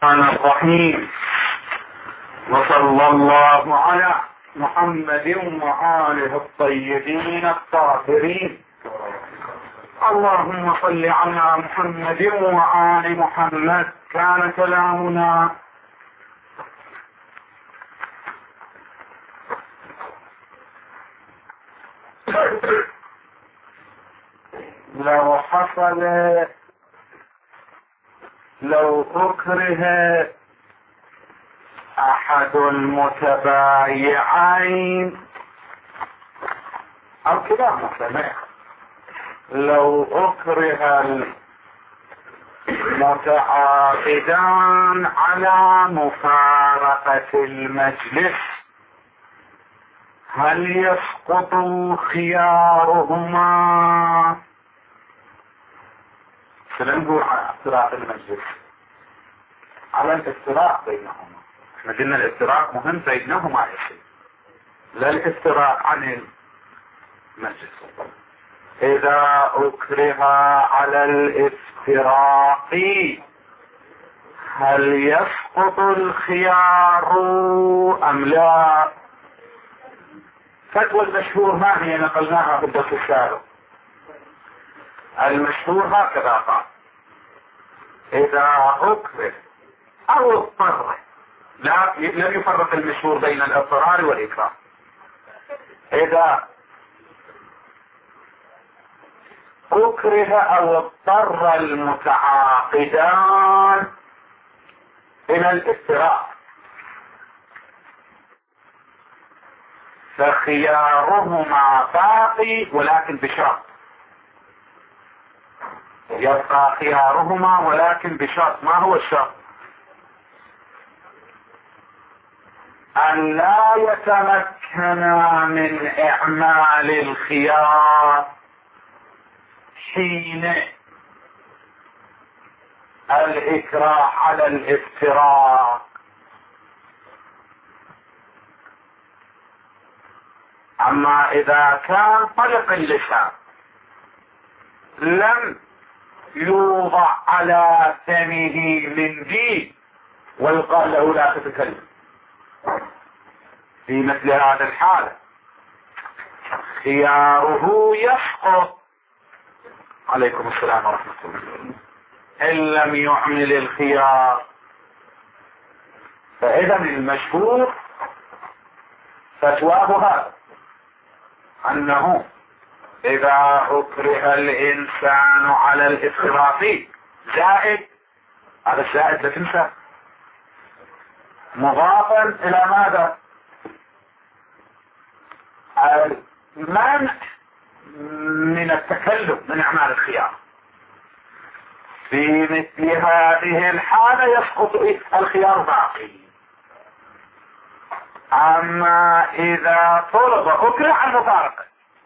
الرحمن الرحيم. وصلى الله على محمد وآله الطيبين الطاهرين. اللهم صل على محمد وآل محمد. كان كلامنا لو أكره أحد المتبايعين أو كلاهما، لو أكره المتعاقدان على مفارقة المجلس هل يسقط خيارهما؟ سننظر على افتراق المجلس، على الافتراق بينهما. احنا قلنا الافتراق مهم بينهما يا شيء، لا الافتراق عن المجلس. اذا اكره على الافتراق هل يسقط الخيار ام لا؟ فتوى المشهور ما هي نقلناها في الدرس السابق. المشهور هكذا قال: اذا اكره او اضطر، لم يفرق المشهور بين الاضطرار والاكراه. اذا اكره او اضطر المتعاقدان الى الافتراق فخيارهما باقي، ولكن بشرط. يبقى خيارهما ولكن بشرط. ما هو الشرط؟ أن لا يتمكنا من إعمال الخيار حين الإكراه على الافتراق. أما إذا كان طلق اللسان لم يوضع على فمه من دين ويقال له لا تتكلم، في مثل هذا الحالة خياره يسقط. عليكم السلام ورحمة الله. إن لم يعمل الخيار، فإذا المشهور فتواه هذا، أنه إذا أكره الإنسان على الافتراق زائد، هذا الزائد لا تنسى مضافا إلى ماذا؟ المنع من التكلم من أعمال الخيار. في مثل هذه الحالة يسقط الخيار باقي. أما إذا طلب أكره على المفارقة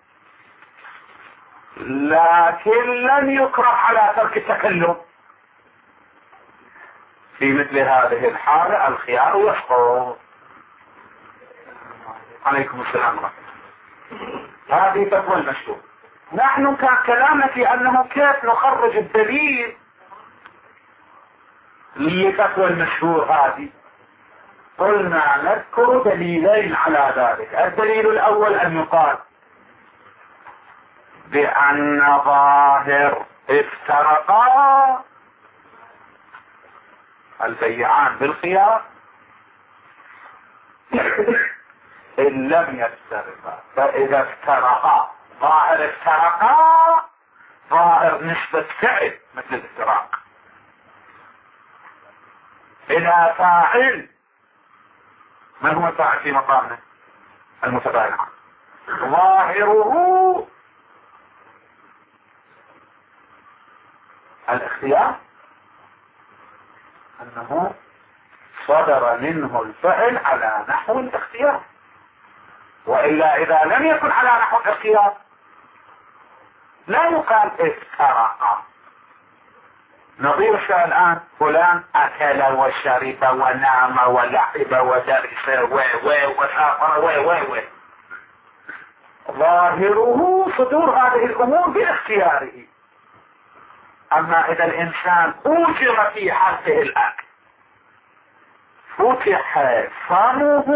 لكن لم يكره على ترك التكلم، في مثل هذه الحالة الخيار يسقط. عليكم السلام ورحمة الله. هذه فتوى المشهور. نحن كان كلامنا في أنه كيف نخرج الدليل لفتوى المشهور هذه. قلنا نذكر دليلين على ذلك. الدليل الأول أن يقال بأن ظاهر افترقا البيعان بالخيار إن لم يفترقا، فإذا افترقا ظاهر افترقا ظاهر نسبة فعل مثل الافتراق إلى فاعل. من هو الفاعل في مقامه؟ المتبايعان. ظاهره الاختيار، أنه صدر منه الفعل على نحو الاختيار، وإلا إذا لم يكن على نحو الاختيار لا يقال افترق. نظير الشيء الآن: فلان أكل وشرب ونام ولعب ودرس وسافر ظاهره صدور هذه الأمور باختياره. أما إذا الإنسان أوجر في حالته الأكل فتح فمه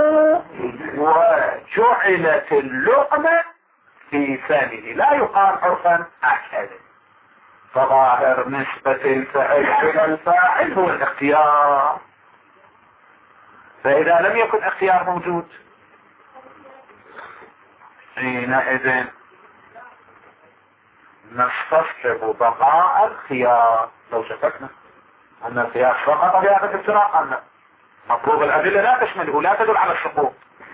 وجعلت اللقمة في فمه، لا يقال عرفا أكل. فظاهر نسبة الفعل إلى الفاعل هو الاختيار، فإذا لم يكن اختيار موجود حينئذ نستصحب بقاء الخيار. لو شككنا أن الخيار سقط بهذا الافتراق أن مطلوب الأدلة لا تشمله، لا تدل على السقوط،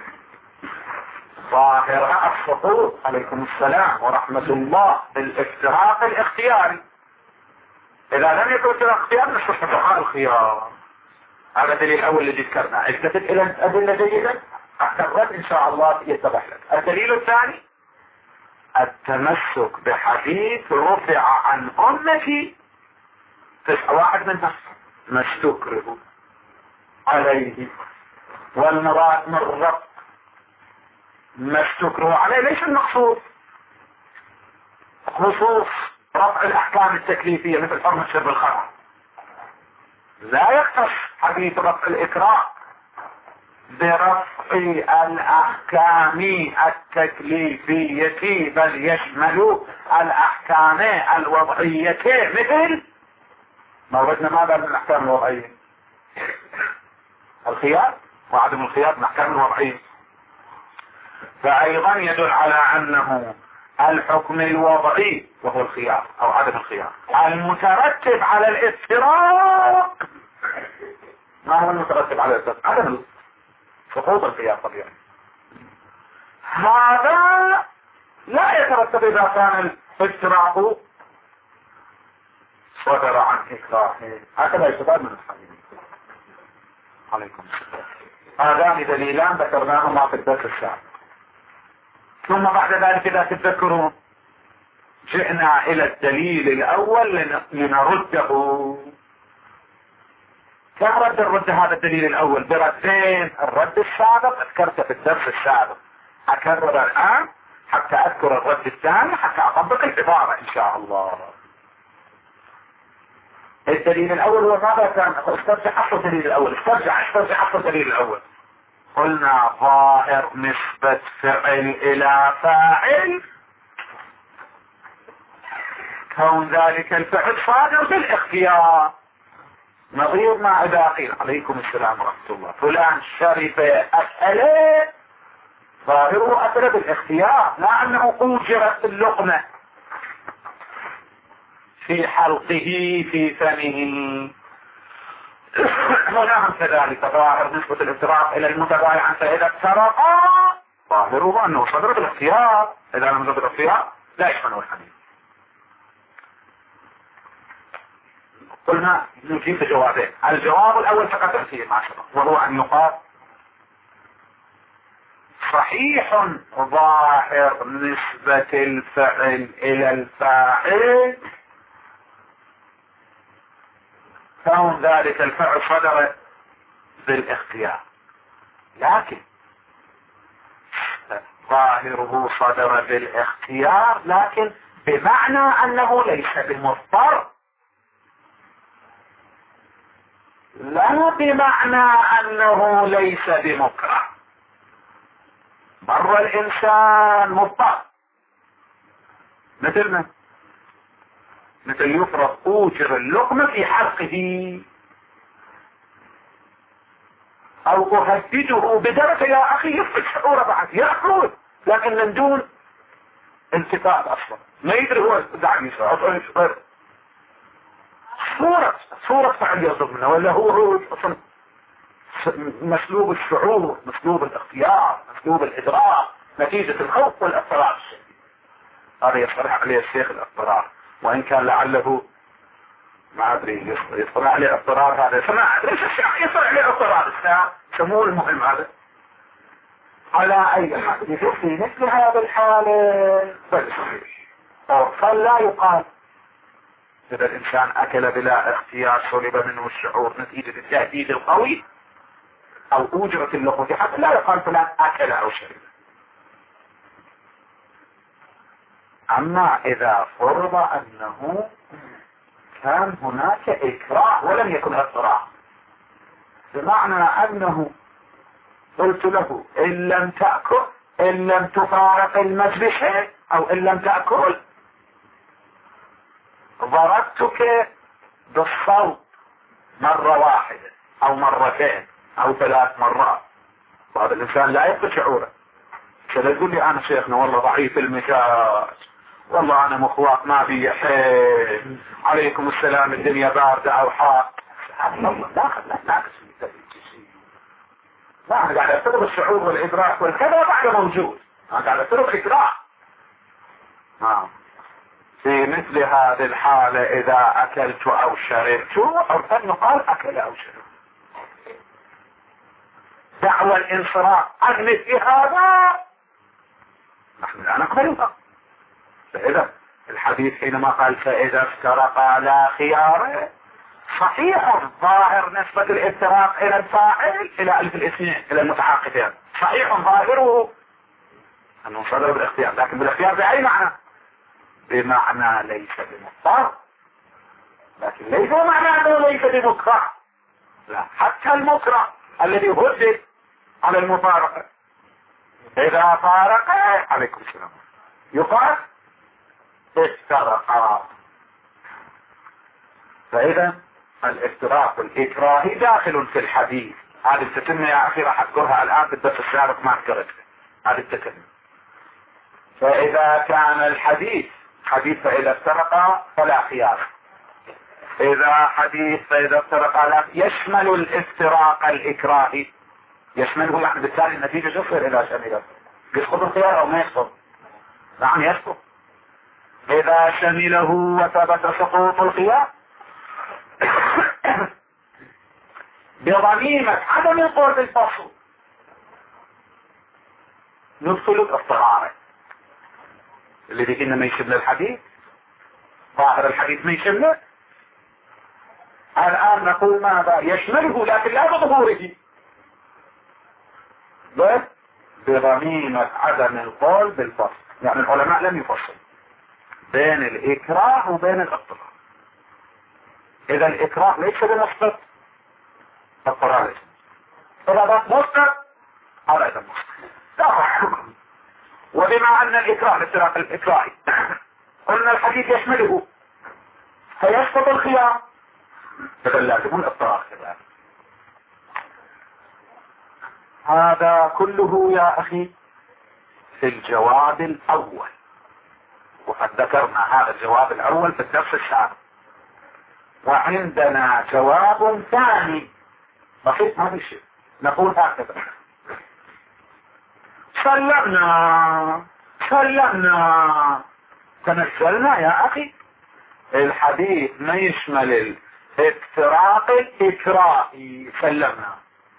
ظاهرها السقوط عليكم السلام ورحمة الله بالافتراق الاختياري. إذا لم يكن افتراق اختيار نستصحب بقاء الخيار. هذا الدليل الأول الذي ذكرناه. التفت إلى الأدلة جيدا حتى الرد إن شاء الله يتضح لك. الدليل الثاني التمسك بحديث رفع عن أمتي واحد منها ما استكره عليه، والمراد من رفع ما استكره عليه ليس المقصود خصوص رفع الأحكام التكليفية مثل حرمة شرب الخمر، لا يختص حديث رفع الإكراه برفع الأحكام التكليفية، بل يشمل الأحكام الوضعية مثل ما وجدنا ماذا من الأحكام الوضعية؟ الخيار وعدم الخيار من الأحكام الوضعية. فأيضا يدل على أنه الحكم الوضعي وهو الخيار أو عدم الخيار المترتب على الافتراق. ما هو المترتب على الافتراق؟ عدم سقوط الخيار طبيعي. هذا لا يترتب إذا كان الافتراق صدر عن إكراه. هكذا يستفاد من الحديث. عليكم السلام. هذان دليلان ذكرناهما في الدرس السابق. ثم بعد ذلك إذا تتذكرون جئنا إلى الدليل الأول لنرده. كم رد هذا الدليل الأول؟ بردين. الرد السابق ذكرته في الدرس السابق، أكرر الآن حتى أذكر الرد الثاني حتى أطبق العبارة إن شاء الله. الدليل الأول هو ماذا كان؟ استرجع أصل الدليل الأول. استرجع أصل الدليل الأول. قلنا ظاهر نسبة فعل إلى فاعل كون ذلك الفعل صادر بالاختيار، نظير ما إذا قيل عليكم السلام ورحمة الله فلان شرب أكل، ظاهره أكل بالاختيار، لا أنه أوجرت اللقمة في حلقه في فمه. ونعم كذلك ظاهر نسبة الافتراق إلى المتبايع فإذا افترقا ظاهره أنه صدر بالاختيار، إذا لم يصدر بالاختيار لا يشمله الحديث. قلنا نجيب جوابين. الجواب الأول فقط فيه ما شبه، وهو أن يقال صحيح ظاهر نسبة الفعل إلى الفاعل كون ذلك الفعل صدر بالاختيار، لكن ظاهره صدر بالاختيار لكن بمعنى أنه ليس بمضطر، لا بمعنى أنه ليس بمكره. مر الإنسان مضطر مثل يفرض أوجر اللقمة في حلقه أو أهدده بدرجة يا أخي يفرض شعوره بعد يأكل لكن من دون انتفاع أصلا، ما يدري هو دعني صغير صورة فعل يصدر منه، ولا هو أصلا مسلوب الشعور، مسلوب الاختيار، مسلوب الإدراك، نتيجة الخوف والاضطراب. هذا يصرح عليه الشيخ الاضطرار، وإن كان لعله ما أدري يصرح عليه اضطرار، هذا ما أدري يصرح عليه اضطرار الساعة سموه. المهم هذا على أي حال يجب في مثل هذا الحالة فلا يقال إذا الإنسان أكل بلا اختيار سلب منه الشعور نتيجة التهديد القوي أو أوجرت اللقمة، حتى لا يقال فلان أكل أو شرب. أما إذا فرض أنه كان هناك إكراه ولم يكن اضطرار، بمعنى انه قلت له ان لم تأكل، ان لم تفارق المجلس او ان لم تأكل ضربتك بالصوت مرة واحدة او مرتين او 3 مرات. وهذا الانسان لا يفقد شعوره. كذا يقول لي انا شيخنا والله ضعيف المزاج، والله انا مخواق ما بي حيل، عليكم السلام الدنيا باردة او حار. لا انا قاعد افترض الشعور والادراك والكذا بعد موجود، انا قاعد افترض ادراك. في مثل هذه الحالة اذا اكلت او شربت، او يقال اكل او شرب، دعوى الانصراف عن مثل هذا نحن لا نقبلها. فاذا الحديث حينما قال فاذا افترقا لا خيار، صحيح ظاهر نسبة الافتراق الى الفاعل الى الف الاثنين الى المتعاقدين، صحيح ظاهره انه صدر بالاختيار، لكن بالاختيار باي معنى؟ بمعنى ليس بمضطر، لكن ليس معنى انه ليس بمكره. لا، حتى المكره الذي هدد على المفارقة اذا فارق عليكم السلام يقال افترقا. فاذا الافتراق الاكراهي داخل في الحديث. هذه التتمة يا اخي راح اذكرها الان بالدرس السابق ما ذكرتها هذه التتمة. فاذا كان الحديث حديث فاذا افترقا فلا خيار، اذا حديث فاذا افترقا لا يشمل الافتراق الاكراهي، يشمله يعني بالتالي النتيجة تصل الى شمله. يسقط الخيار او ما يسقط؟ نعم يسقط. اذا شمله وثبت سقوط الخيار بضميمة عدم القول بالفصل ندخل الاضطرار الذي كنا ما يشمل الحديث، ظاهر الحديث ما يشمله. الان نقول ماذا؟ يشمله لكن لا بظهوره، بس بضميمة عدم القول بالفصل. يعني العلماء لم يفصل بين الاكراه وبين الاضطرار. اذا الاكراه ليس بمسقط، الاضطرار ليس. اذا ده مسقط هذا اذا مسقط. وبما ان الاكراه الافتراق الاكراهي قلنا الحديث يشمله فيسقط الخيار، اذا لازم الاضطرار كذلك. هذا كله يا اخي في الجواب الاول، وقد ذكرنا هذا الجواب الاول في الدرس السابق. وعندنا جواب ثاني بسيط ما في شيء، نقول هكذا: سلمنا تنزلنا يا اخي، الحديث ما يشمل الافتراق الاكراهي، سلمنا.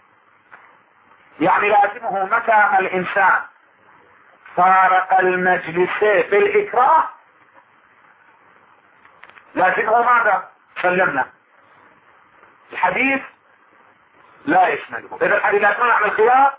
يعني لازمه متى الانسان فارق المجلس بالاكراه لازمه ماذا؟ سلمنا. الحديث لا يشمله، اذا الحديث لا يشمل على الخيار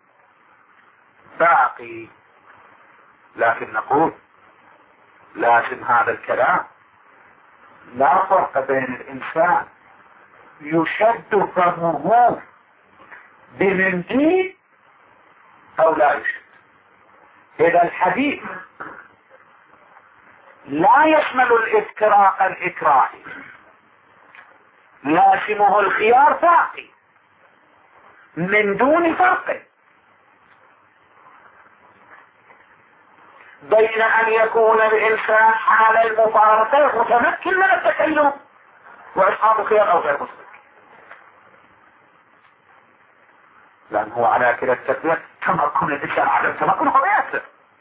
باقي. لكن نقول لازم هذا الكلام لا فرق بين الانسان يشد فمه بمنديل او لا يشد. اذا الحديث لا يشمل الافتراق الاكراهي لازمه الخيار باقي من دون فرق بين ان يكون الانسان حال المفارقة متمكن من التكلم واصحاب الخيار او غير مسلم، لانه على كلا التكليف تمكن الانسان على التمكن هو ياسر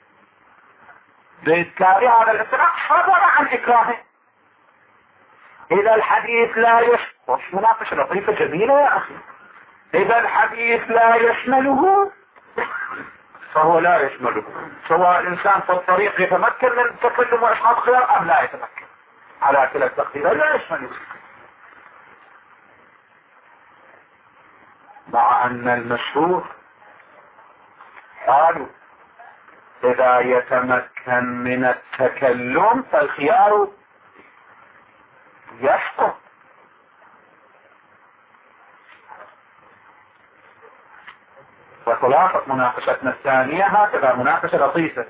بإذكار هذا الافتراق صدر عن اكراهه. اذا الحديث لا يشمل، مناقشة لطيفة جميلة يا اخي، اذا الحديث لا يشمله فهو لا يشمله، سواء الانسان في الطريق يتمكن من التكلم واصحاب خيار ام لا يتمكن، على كلا التقدير لا يشمله. مع ان المشهور قالوا اذا يتمكن من التكلم فالخيار يسقط. وخلاصة مناقشتنا الثانية هكذا مناقشة لطيفة.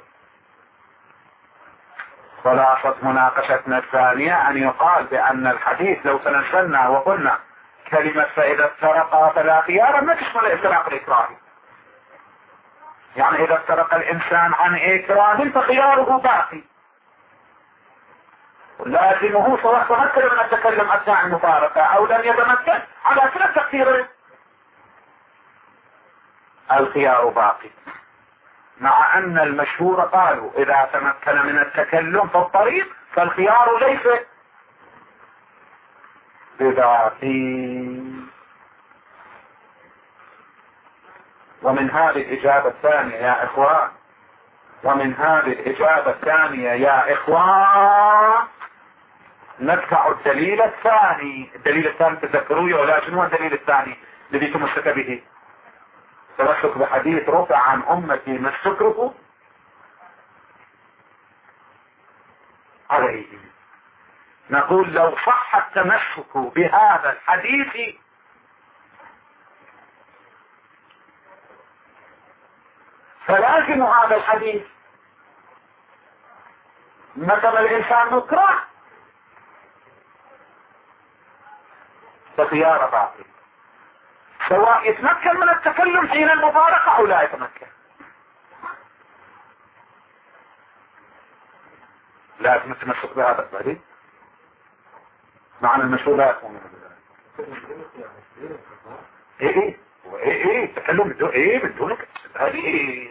خلاصة مناقشتنا الثانية أن يقال بأن الحديث لو تنزلنا وقلنا كلمة فإذا افترقا فلا خيار ما تشمل افتراق الإكراه. يعني إذا افترق الإنسان عن إكراه فخياره باقي، لازمه سواء تمكن من التكلم أثناء المفارقة أو لم يتمكن على كلا التقديرين الخيار باقي. مع أن المشهور قالوا إذا تمكن من التكلم في الطريق فالخيار ليس بباقي. ومن هذه الإجابة الثانية يا إخوان، ومن هذه الإجابة الثانية يا إخوان ندفع الدليل الثاني. الدليل الثاني تذكروا يا ولا شنو الدليل الثاني الذي تمسك به؟ تمسك بحديث رفع عن أمتي ما استكرهوا عليه. نقول لو صح التمسك بهذا الحديث فلازم هذا الحديث مثلا الإنسان مكره فخيار باقي، سواء يتمكن من التكلم حين المفارقة أو لا يتمكن. لازم التمسك بهذا الحديث. معنى المشهور لا يكون ايه تكلم بدون بدون هذه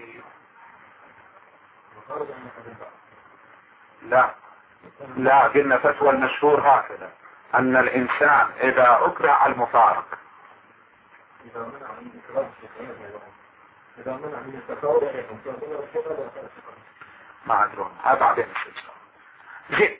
لا قلنا فتوى المشهور هكذا ان الانسان اذا اكره على المفارق ما ادرون هذا بعدين زين.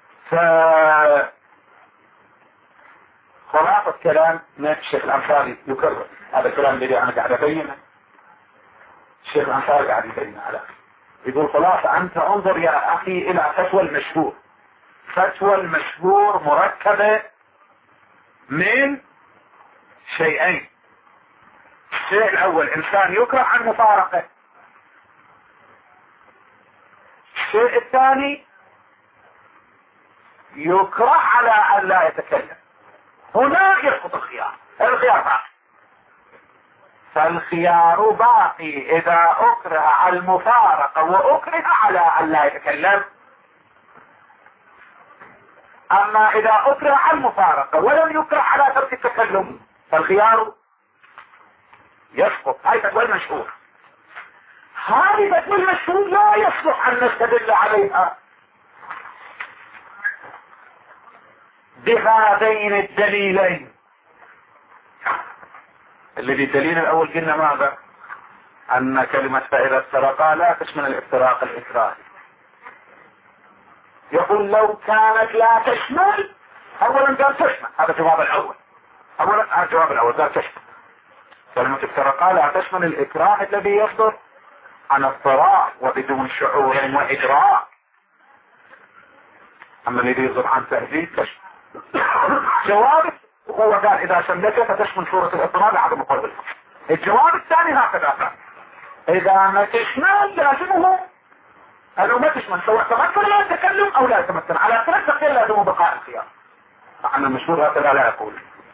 خلاصة كلام الشيخ الأنصاري يكرر هذا الكلام الذي أنا قاعد أبينه. الشيخ الأنصاري قاعد يبين على يقول خلاصة أنت انظر يا أخي إلى فتوى المشهور. فتوى المشهور مركبة من شيئين. الشيء الأول إنسان يكره عن مفارقة. الشيء الثاني يكره على أن لا يتكلم. هنا يسقط الخيار باقي. فالخيار باقي إذا أكره على المفارقة وأكره على أن لا يتكلم. أما إذا أكره على المفارقة ولم يكره على ترك التكلم فالخيار يسقط. هاي فتوى المشهور. هذه فتوى المشهور لا يصلح أن نستدل عليها بهذين الدليلين. الذي الدليل الأول قلنا ماذا؟ أن كلمة فإذا افترقا لا تشمل الافتراق الإكراهي. يقول لو كانت لا تشمل أولا قال تشمل. هذا الجواب الأول. أولا الجواب الأول قال تشمل. كلمة افترقا لا تشمل الإكراه الذي يصدر عن اضطرار وبدون شعور وإدراك. أما الذي يصدر عن تهديد تشمل. جواب هو قال إذا شملته فتشمل صورة الاضطرار لعدم قلب الفصل. الجواب الثاني هكذا قال إذا ما تشمل لازمه أنه ما تشمل سواء تمكن لا يتكلم أو لا يتمكن على ثلاث تقيل لازمه بقاء الخيار. معنى المشهور هكذا لا يقول.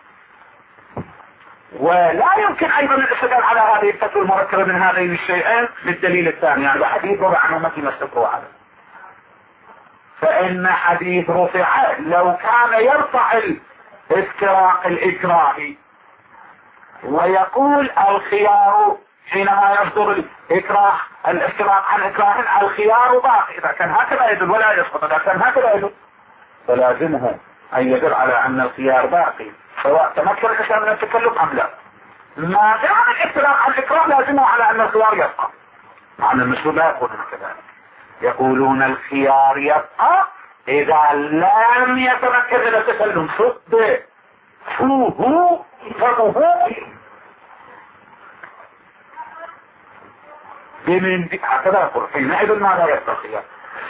ولا يمكن أيضا الاستدلال على هذه الفتوى المركبة من هذين الشيئين بالدليل الثاني. يعني حديث رفع عن أمتي ما استكرهوا عليه. فإن حديث رفع لو كان يرفع الافتراق الإكراهي ويقول الخيار حينما يصدر الإكراه الافتراق عن إكراه الخيار باقي. إذا كان هكذا يدل ولا يسقط. إذا كان هكذا يدل فلازمه أن يدل على أن الخيار باقي سواء تمكن الإنسان من التكلم أم لا. ما دام الافتراق عن الإكراه لازمه على أن الخيار يبقى. معنى المسلم لا يقولون كذلك. يقولون الخيار يبقى إذا لم يتمكن من التكلم. صد فوه فمه بمن هكذا يقول حينئذ ماذا يبقى الخيار.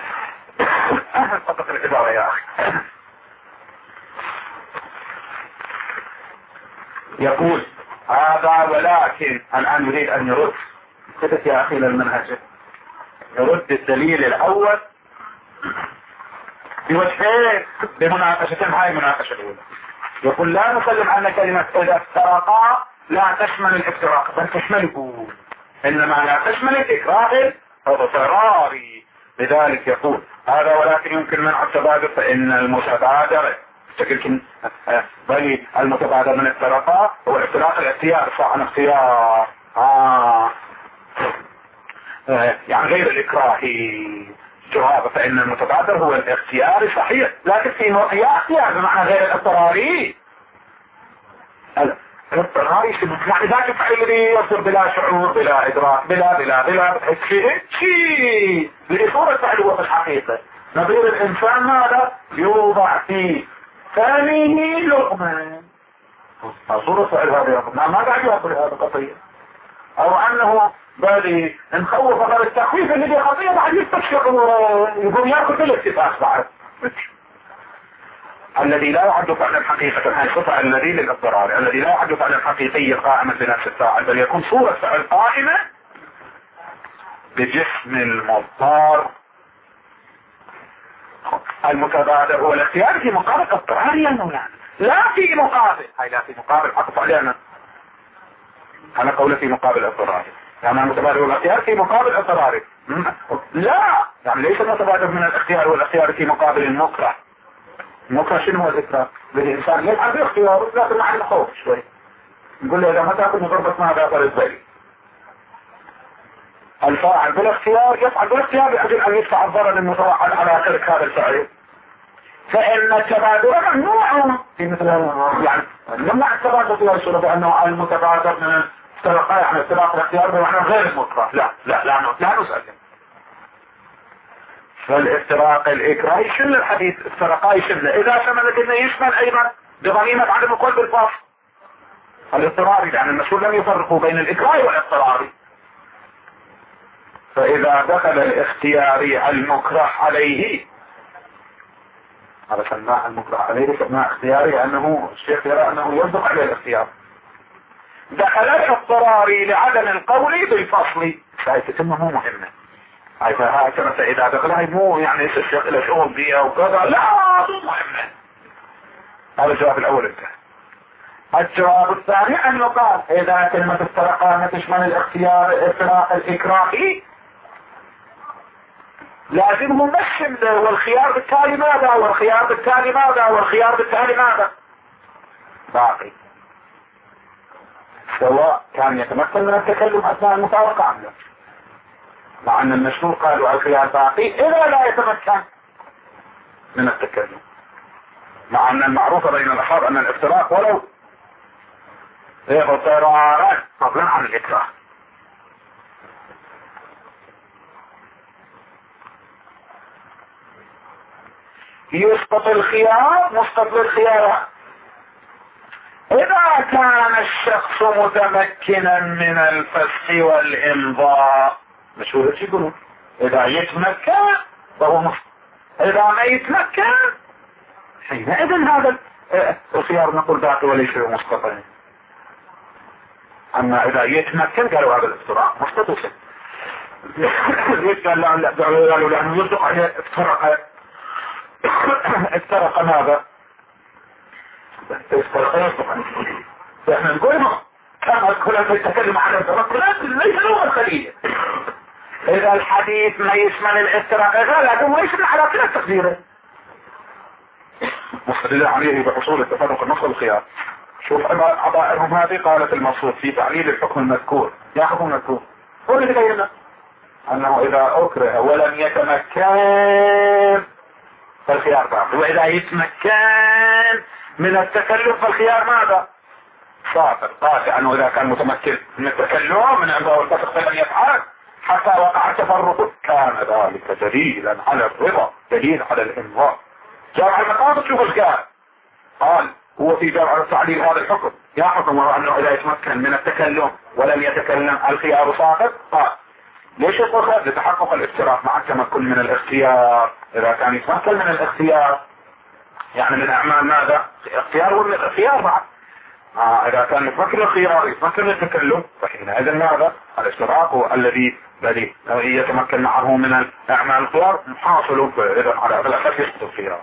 صدق العبارة يا أخي. يقول هذا ولكن الآن يريد أن يرد كتب يا أخي للمنهج، يرد الدليل الأول بوجهين بمناقشتين. هاي المناقشة الأولى يقول لا نسلم أن كلمة إذا افترقا لا تشمل الافتراق بل تشمله، إنما لا تشمل الإكراه اضطراري. لذلك يقول هذا ولكن يمكن منع التبادر، فإن المتبادر بل المتبادر من افتراقا هو الافتراق الاختيار صح عن اختيار يعني غير الإكراهي جواب، فإن المتبادر هو الاختياري صحيح، لكن في نوعية اختيار بمعنى غير الاضطراري. الاضطراري يعني ذاك الفعل الذي يصير بلا شعور بلا إدراك بلا شيء لإصول الفعل هو في الحقيقة. نظير الإنسان هذا يوضع في ثانيه لقمة، صورة فعل هذا ما قاعد يأكل هذا قضية، أو أنه بالي نخوف غير التخويف اللي خطية بعد يستشعر يقوم يأكل بالاتفاق بعد. الذي لا يعد فعلا حقيقة، هاي صفة الذي للاضطرار، الذي لا يعد فعلا حقيقيا قائما بنفس الفاعل، بل يكون صورة فعل قائمة بجسم المضطر. المتبادر هو الاختيار في مقابل اضطرار يعني لا في مقابل، هاي لا في مقابل عطف علينا، أنا قولي في مقابل اضطرار، يعني المتبادر هو الاختيار في مقابل اضطرار، لا يعني ليس المتبادر من الاختيار والاختيار في مقابل المكره. المكره شنو هو الإكراه؟ الإنسان يلعب باختياره لكن مع الخوف شوي، نقول له إذا ما تأكل مضربة ما غافر الزي. الفاعل بالاختيار يفعل بالاختيار لأجل أن يدفع الضرر المتوقع على ترك هذا الفعل، فإن التبادر ممنوع في مثل يعني نمنع التبادر في الصورة بأنه المتبادر من افتراق يعني افتراق الاختيار بمعنى غير المكره، لا نسلم. فالافتراق الإكراهي يشمل الحديث افتراقا يشمل إذا شملت إنه يشمل أيضا بضميمة عدم القول بالفاصل الاضطراري، لأن المسؤول لم يفرقوا بين الإكراه والاضطراري. فإذا دخل الاختياري المكره عليه، هذا سماع المكره عليه سماع اختياري، أنه الشيخ يرى أنه يصدق عليه الاختيار. دخل الاضطراري لعدم القول بالفصل، فايتتمه مهمة. هكذا فإذا دخلها مو يعني الشيخ إلى شغل بيها وكذا، لا مو مهمة. هذا الجواب الأول انتهى. الجواب الثاني أن يقال إذا كلمة افترقا تشمل الاختيار افتراق الإكراهي لازمه نشمل، والخيار بالتالي ماذا والخيار بالتالي ماذا والخيار بالتالي ماذا باقي، سواء كان يتمكن من التكلم أثناء المفارقة أم لا، مع أن المشهور قالوا الخيار باقي إذا لا يتمكن من التكلم، مع أن المعروف بين الأصحاب أن الافتراق ولو اضطرارا فضلا عن الإكراه. يسقط الخيار مسقط للخيار إذا كان الشخص متمكنا من الفسخ والإمضاء، مشهور شو يقولون إذا يتمكن فهو مسقط، إذا ما يتمكن حينئذ هذا الخيار نقول باقي وليس مسقطا. أما إذا يتمكن قالوا هذا الافتراء مسقط وسقط. قالوا لأنه يصدق عليه افترق ماذا؟ احنا نقول كان كل يتكلم عن الافتراق ليس هو الخلية. إذا الحديث ما يشمل الافتراق لكن ما يشمل على كلا تقديره مستدل عليه بحصول التفرق النص والخيار. شوف عبائرهم هذه قالت المصروف في تعليل الحكم المذكور، يا حكم المذكور هو اللي تبين أنه إذا أكره ولم يتمكن فالخيار باقي، وإذا يتمكن من التكلم فالخيار ماذا؟ صافر قاطع، أنه إذا كان متمكن من التكلم من عنده الفسق فلم يفعل حتى وقع التفرق كان ذلك دليلا على الرضا، دليل على الإمضاء. جامع المقاصد شوف ايش قال هو في جامع تعليل هذا الحكم، يا حكم وهو أنه إذا يتمكن من التكلم ولم يتكلم الخيار صافر. قال ليش الفخر؟ لتحقق الافتراق مع التمكن من الاختيار. إذا كان يتمكن من الاختيار يعني من أعمال ماذا؟ اختيار ولا الاختيار بعد اذا كان يتمكن الخيار يتمكن التكلم فحينئذ ماذا؟ الاشتراك الذي يتمكن معه من اعمال الخيار حاصل، اذا على الاساس يسقط الخيار.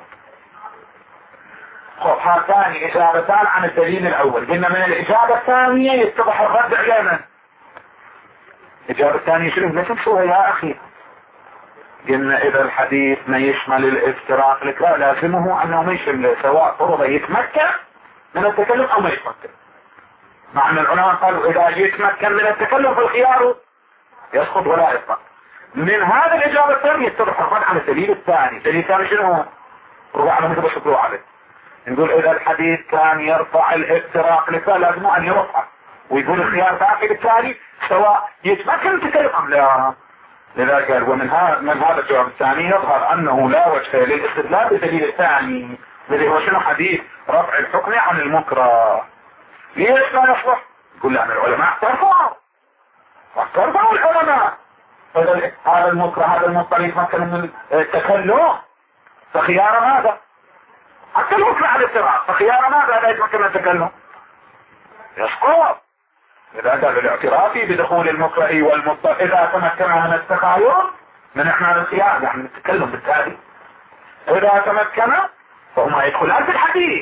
خب هاتان اجابتان عن الدليل الاول. قلنا من الاجابة الثانية يتضح الرد علينا. الاجابة الثانية شنو؟ لا تنسوها يا اخي. قلنا اذا الحديث ما يشمل الافتراق الإكراه لازمه انه ما يشمل، سواء فرض يتمكن من التكلم او ما يتمكن. مع ان العلماء قالوا اذا يتمكن من التكلم في الخيار يسقط ولا يسقط. من هذا الاجابة الثانية يتضح الرد عن الدليل الثاني. الدليل الثاني شنو هو؟ ربعنا مثل بشكروا عليه. نقول اذا الحديث كان يرفع الافتراق الإكراه لازمه ان يرفع، ويقول الخيار باقي بالتالي سواء يتمكن التكلم ام لا. لذلك قال ومن هذا الجواب الثاني يظهر انه لا وجه للاستدلال بالدليل الثاني الذي هو شنو؟ حديث رفع الحكم عن المكره. ليش لا يصلح؟ يقول لان العلماء اعترفوا العلماء هذا المكره هذا المضطر يتمكن من التكلم فخيار ماذا؟ حتى المكره على الافتراق فخيار ماذا لا يتمكن من التكلم؟ يسقط. إذا قال الاعتراف بدخول المكره والمضطر إذا تمكن من التخايل من إحمال الخيار يعني التكلم بالتالي إذا تمكن فهما يدخلان في الحديث.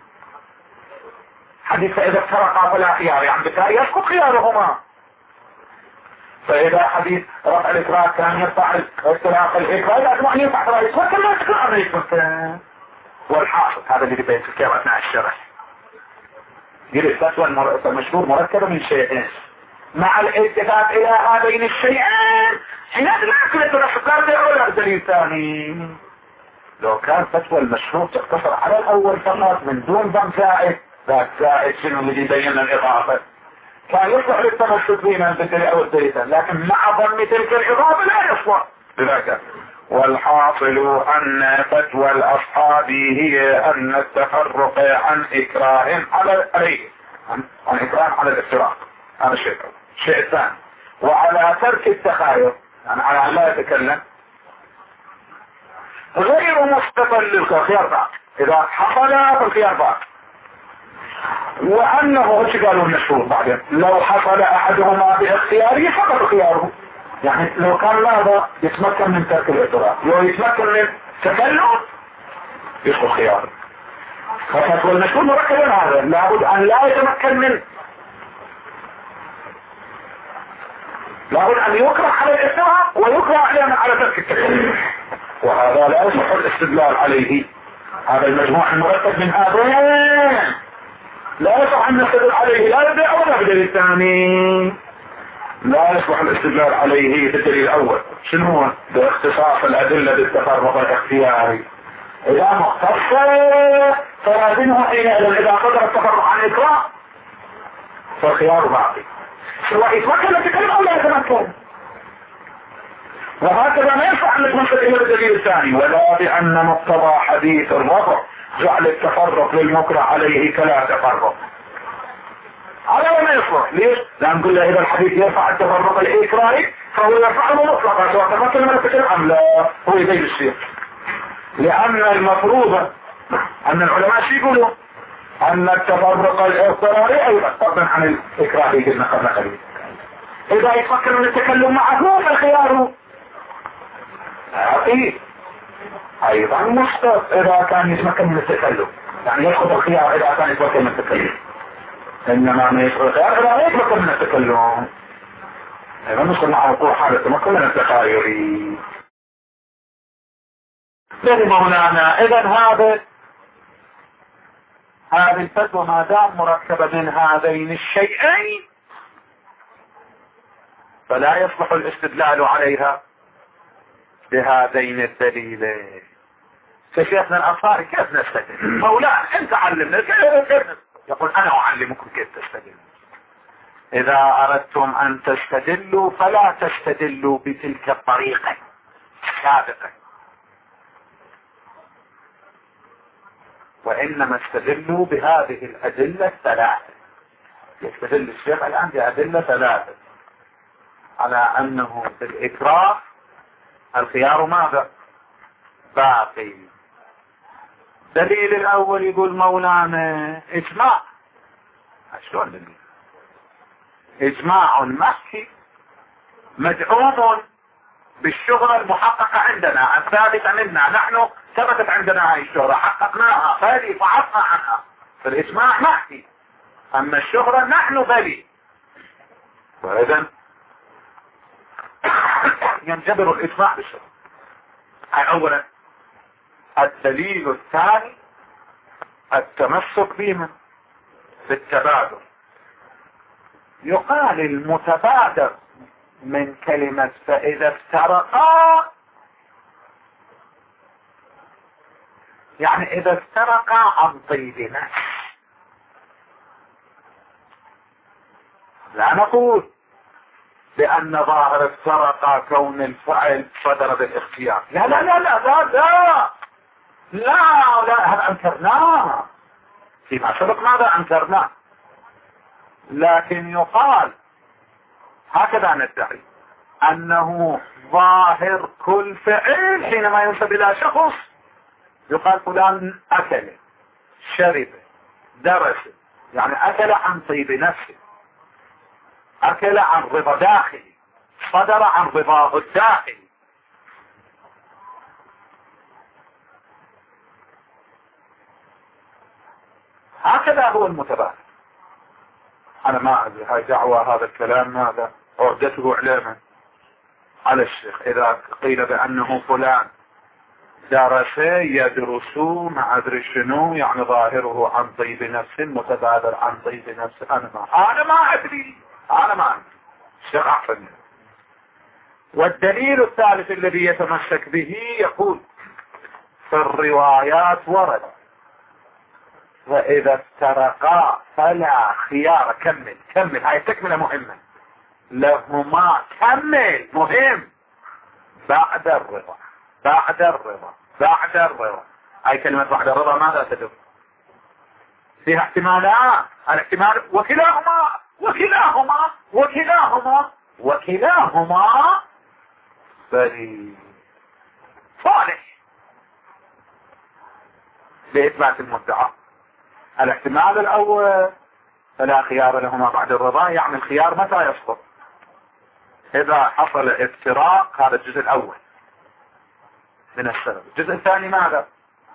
حديث فإذا افترقا فلا خيار يعني بالتالي يسقط خيارهما. فإذا حديث رفع الإكراه كان يرفع افتراق الإكراه لازم أن يرفع فلا يتمكن لا يتمكن. والحاصل هذا اللي بين في الكلام أثناء الشرح. يقول الفتوى المشهور مركبة من شيئين مع الالتفات الى هذين الشيئين حينئذ لا يمكن التناسقات الاولى بدليل ثاني. لو كان فتوى المشهور تقتصر على الاول فقط من دون ضم زائد، ذاك زائد شنو الذي يبين الاضافه كان يصلح للتمسك بين الدليل او الدليل، لكن مع ضم تلك الاضافه لا يصلح. لذلك والحاصل ان فتوى الاصحاب هي ان التفرق عن اكراه عليه عن اكراه على الافتراق هذا الشيء. الشيء الثاني وعلى ترك التخاير يعني على ان لا يتكلم غير مستقل للخيار بعد اذا حصل فالخيار بعد. وانه ايش قالوا المشهور بعدين لو حصل احدهما باختياره فقط خياره. يعني لو كان ماذا يتمكن من ترك الاعتراف لو يتمكن من تكلم يسقط خياره. ففتوى المشهور مركب هذا لابد ان لا يتمكن منه، لابد ان يكره على الاعتراف ويكره على ترك التكلم، وهذا لا يصح الاستدلال عليه. هذا المجموع المركب من هذين لا يصح ان نستدل عليه لا بدليل ولا بدليل الثاني. لا يصح الاستدلال عليه بالدليل الاول شنو هو؟ باختصاص الادله بالتفرق الاختياري. اذا مختص فلازمه حينئذ اذا قدر التفرق عن اكراه فالخيار باقي سواء يتمكن التكلم او لا يتمكن. وهكذا ما ينفع ان نتمسك الى الدليل الثاني ولا بان مقتضى حديث الرفع جعل التفرق للمكره عليه كلا تفرق. هذا ما يصلح. ليش؟ لان نقول له اذا الحديث يرفع التفرق الاكراهي فهو يرفعه مطلقا سواء تمكن من التكلم ام لا، هو يزيد الشيء. لان المفروض ان العلماء شو يقولوا؟ ان التفرق الاضطراري ايضا فضلا عن الاكراهي قلنا قبل قليل اذا يتمكن من التكلم معه فالخيار ايضا مشترط اذا كان يتمكن من التكلم، يعني ياخذ الخيار اذا كان يتمكن من التكلم، انما ما ياخذ الخيار اذا لا يتمكن من التكلم. ايضا نصل مع وقوع حالة التمكن من التخاير. لذي مولانا اذا هذه الفتوى ما دام مركبة من هذين الشيئين فلا يصلح الاستدلال عليها بهذين الدليلين. فشيخنا الأنصاري كيف نستدل؟ مولانا انت علمنا كيف يقول انا اعلمكم كيف تستدل. اذا اردتم ان تستدلوا فلا تستدلوا بتلك الطريقة السابقة وانما استدلوا بهذه الادلة الثلاثة. يستدل الشيخ الان بأدلة ثلاثة على انه بالاكراه الخيار ماذا؟ باقي. دليل الاول يقول مولانا اجماع شلون دليل؟ اجماع محكي مدعوم بالشهرة المحققة عندنا الثابتة منا، نحن ثبتت عندنا هاي الشهرة حققناها بلي فعصنا عنها، فالاجماع محكي، اما الشهرة نحن بلي. فاذا ينجبر الاجماع بالشهرة. هاي اولا. الدليل الثاني التمسك بهما بالتبادل. يقال المتبادل من كلمة فإذا افترقا، يعني إذا افترقا عن طيب نفس. لا نقول بأن ظاهر افترقا كون الفعل صدر بالاختيار، لا لا لا لا لا لا لا لا، هذا أنكرناه فيما سبق، ماذا أنكرناه؟ لكن يقال هكذا ندعي أنه ظاهر كل فعل حينما ينسب إلى شخص، يقال فلان أكل، شرب، درس، يعني أكل عن طيب نفسه، أكل عن رضا داخلي، صدر عن رضاه الداخلي. هكذا هو المتبادل. أنا ما أدري هاي دعوة، هذا الكلام ماذا أعدته إعلاما على الشيخ. إذا قيل بأنه فلان درس يدرس ما أدري شنو، يعني ظاهره عن طيب نفس، متبادل عن طيب نفس، أنا ما أدري الشيخ أحسن. والدليل الثالث الذي يتمسك به يقول في الروايات ورد وإذا افترقا فلا خيار. كمل هاي تكملة مهمة لهما، كمل مهم، بعد الرضا. هاي كلمة بعد الرضا ماذا تدل؟ فيها احتمالات، الاحتمال وكلاهما بل صالح لإثبات المدعى. الاحتمال الأول فلا خيار لهما بعد الرضا، يعني الخيار متى يسقط؟ إذا حصل افتراق، هذا الجزء الأول من السبب. الجزء الثاني ماذا؟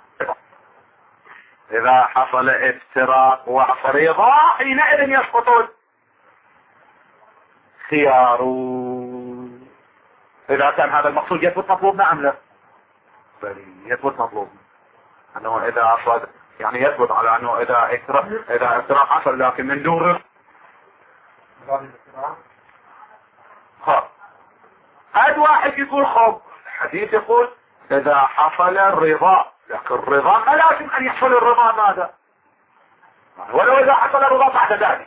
إذا حصل افتراق وحصل رضا حينئذ يسقط الخيار. إذا كان هذا المقصود يثبت مطلوبنا أم لا؟ بل يثبت مطلوبنا أنه إذا أصد، يعني يثبت على أنه إذا افتراق حصل لكن من دون رضا. هذا واحد يقول خب، الحديث يقول إذا حصل الرضا، لكن الرضا ما لازم أن يحصل الرضا ماذا؟ ولو إذا حصل الرضا بعد ذلك.